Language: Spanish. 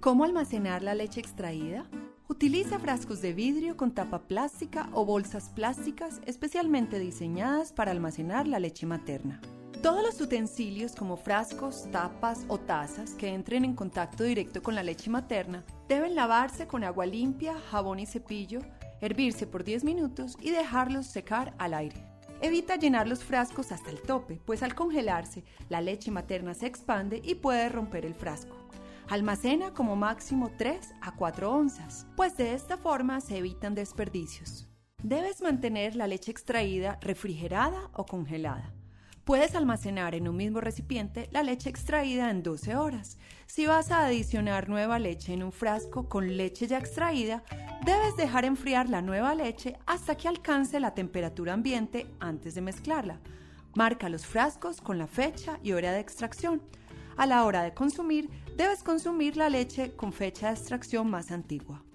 ¿Cómo almacenar la leche extraída? Utiliza frascos de vidrio con tapa plástica o bolsas plásticas especialmente diseñadas para almacenar la leche materna. Todos los utensilios como frascos, tapas o tazas que entren en contacto directo con la leche materna deben lavarse con agua limpia, jabón y cepillo, hervirse por 10 minutos y dejarlos secar al aire. Evita llenar los frascos hasta el tope, pues al congelarse, la leche materna se expande y puede romper el frasco. Almacena como máximo 3 a 4 onzas, pues de esta forma se evitan desperdicios. Debes mantener la leche extraída refrigerada o congelada. Puedes almacenar en un mismo recipiente la leche extraída en 12 horas. Si vas a adicionar nueva leche en un frasco con leche ya extraída, debes dejar enfriar la nueva leche hasta que alcance la temperatura ambiente antes de mezclarla. Marca los frascos con la fecha y hora de extracción. A la hora de consumir, debes consumir la leche con fecha de extracción más antigua.